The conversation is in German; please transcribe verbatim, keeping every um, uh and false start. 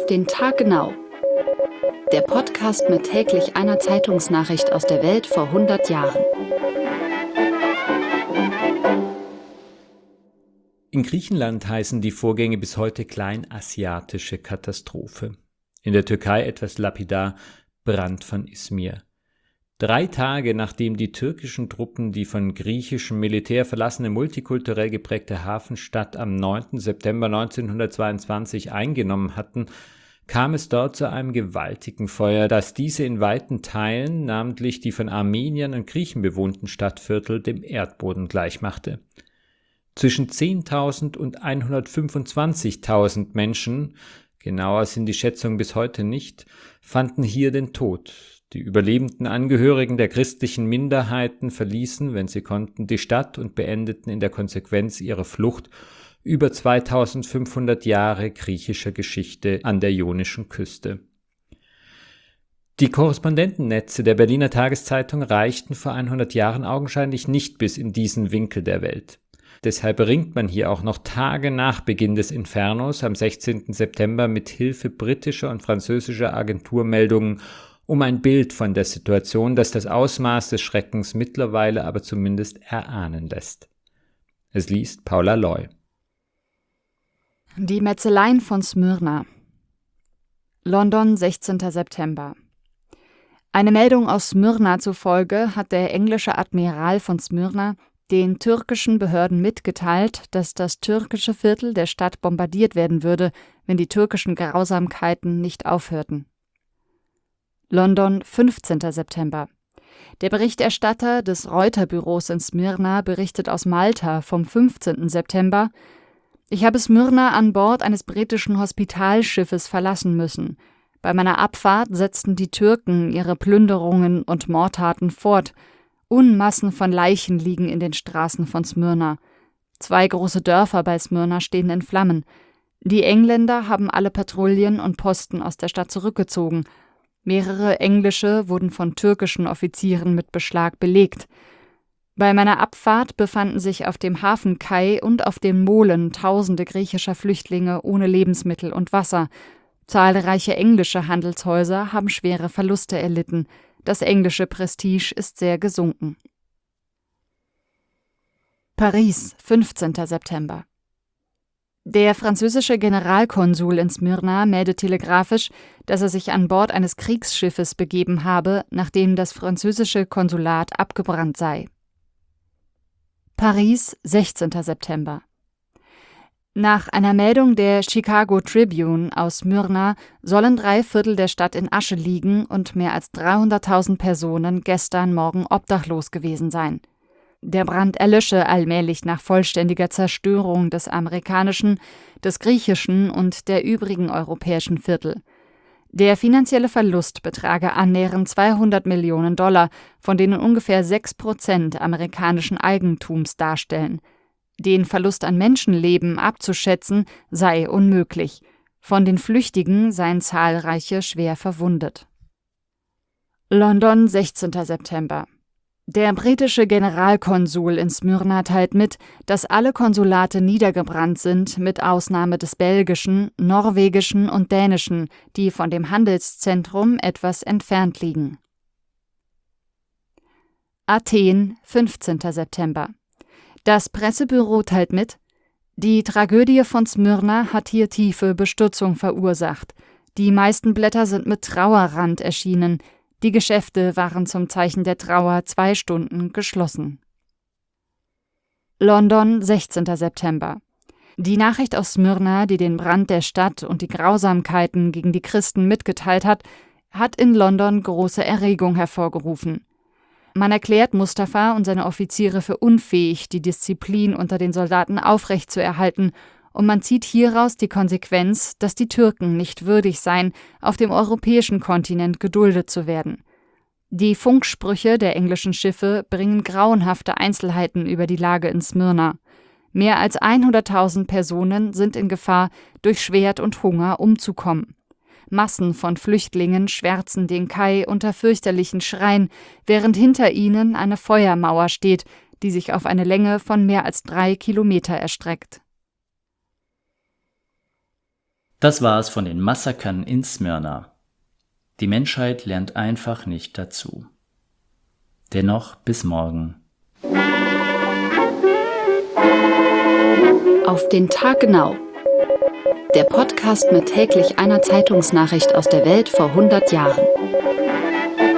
den Tag genau. Der Podcast mit täglich einer Zeitungsnachricht aus der Welt vor hundert Jahren. In Griechenland heißen die Vorgänge bis heute kleinasiatische Katastrophe. In der Türkei etwas lapidar Brand von Izmir. Drei Tage nachdem die türkischen Truppen die von griechischem Militär verlassene multikulturell geprägte Hafenstadt am neunten September neunzehnhundertzweiundzwanzig eingenommen hatten, kam es dort zu einem gewaltigen Feuer, das diese in weiten Teilen, namentlich die von Armeniern und Griechen bewohnten Stadtviertel, dem Erdboden gleichmachte. Zwischen zehntausend und hundertfünfundzwanzigtausend Menschen, genauer sind die Schätzungen bis heute nicht, fanden hier den Tod. Die überlebenden Angehörigen der christlichen Minderheiten verließen, wenn sie konnten, die Stadt und beendeten in der Konsequenz ihre Flucht über zweitausendfünfhundert Jahre griechischer Geschichte an der Ionischen Küste. Die Korrespondentennetze der Berliner Tageszeitung reichten vor hundert Jahren augenscheinlich nicht bis in diesen Winkel der Welt. Deshalb ringt man hier auch noch Tage nach Beginn des Infernos am sechzehnten September mit Hilfe britischer und französischer Agenturmeldungen um ein Bild von der Situation, das das Ausmaß des Schreckens mittlerweile aber zumindest erahnen lässt. Es liest Paula Loy. Die Metzeleien von Smyrna. London, sechzehnten September. Eine Meldung aus Smyrna zufolge hat der englische Admiral von Smyrna den türkischen Behörden mitgeteilt, dass das türkische Viertel der Stadt bombardiert werden würde, wenn die türkischen Grausamkeiten nicht aufhörten. London, fünfzehnten September. Der Berichterstatter des Reuters-Büros in Smyrna berichtet aus Malta vom fünfzehnten September: Ich habe Smyrna an Bord eines britischen Hospitalschiffes verlassen müssen. Bei meiner Abfahrt setzten die Türken ihre Plünderungen und Mordtaten fort. Unmassen von Leichen liegen in den Straßen von Smyrna. Zwei große Dörfer bei Smyrna stehen in Flammen. Die Engländer haben alle Patrouillen und Posten aus der Stadt zurückgezogen. Mehrere englische wurden von türkischen Offizieren mit Beschlag belegt. Bei meiner Abfahrt befanden sich auf dem Hafenkai und auf den Molen tausende griechischer Flüchtlinge ohne Lebensmittel und Wasser. Zahlreiche englische Handelshäuser haben schwere Verluste erlitten. Das englische Prestige ist sehr gesunken. Paris, fünfzehnten September. Der französische Generalkonsul in Smyrna meldet telegrafisch, dass er sich an Bord eines Kriegsschiffes begeben habe, nachdem das französische Konsulat abgebrannt sei. Paris, sechzehnten September. Nach einer Meldung der Chicago Tribune aus Smyrna sollen drei Viertel der Stadt in Asche liegen und mehr als dreihunderttausend Personen gestern Morgen obdachlos gewesen sein. Der Brand erlösche allmählich nach vollständiger Zerstörung des amerikanischen, des griechischen und der übrigen europäischen Viertel. Der finanzielle Verlust betrage annähernd zweihundert Millionen Dollar, von denen ungefähr sechs Prozent amerikanischen Eigentums darstellen. Den Verlust an Menschenleben abzuschätzen sei unmöglich. Von den Flüchtigen seien zahlreiche schwer verwundet. London, sechzehnten September. Der britische Generalkonsul in Smyrna teilt mit, dass alle Konsulate niedergebrannt sind, mit Ausnahme des belgischen, norwegischen und dänischen, die von dem Handelszentrum etwas entfernt liegen. Athen, fünfzehnten September. Das Pressebüro teilt mit: Die Tragödie von Smyrna hat hier tiefe Bestürzung verursacht. Die meisten Blätter sind mit Trauerrand erschienen. Die Geschäfte waren zum Zeichen der Trauer zwei Stunden geschlossen. London, sechzehnten September. Die Nachricht aus Smyrna, die den Brand der Stadt und die Grausamkeiten gegen die Christen mitgeteilt hat, hat in London große Erregung hervorgerufen. Man erklärt Mustafa und seine Offiziere für unfähig, die Disziplin unter den Soldaten aufrechtzuerhalten, und man zieht hieraus die Konsequenz, dass die Türken nicht würdig seien, auf dem europäischen Kontinent geduldet zu werden. Die Funksprüche der englischen Schiffe bringen grauenhafte Einzelheiten über die Lage in Smyrna. Mehr als hunderttausend Personen sind in Gefahr, durch Schwert und Hunger umzukommen. Massen von Flüchtlingen schwärzen den Kai unter fürchterlichen Schreien, während hinter ihnen eine Feuermauer steht, die sich auf eine Länge von mehr als drei Kilometer erstreckt. Das war's von den Massakern in Smyrna. Die Menschheit lernt einfach nicht dazu. Dennoch bis morgen. Auf den Tag genau. Der Podcast mit täglich einer Zeitungsnachricht aus der Welt vor hundert Jahren.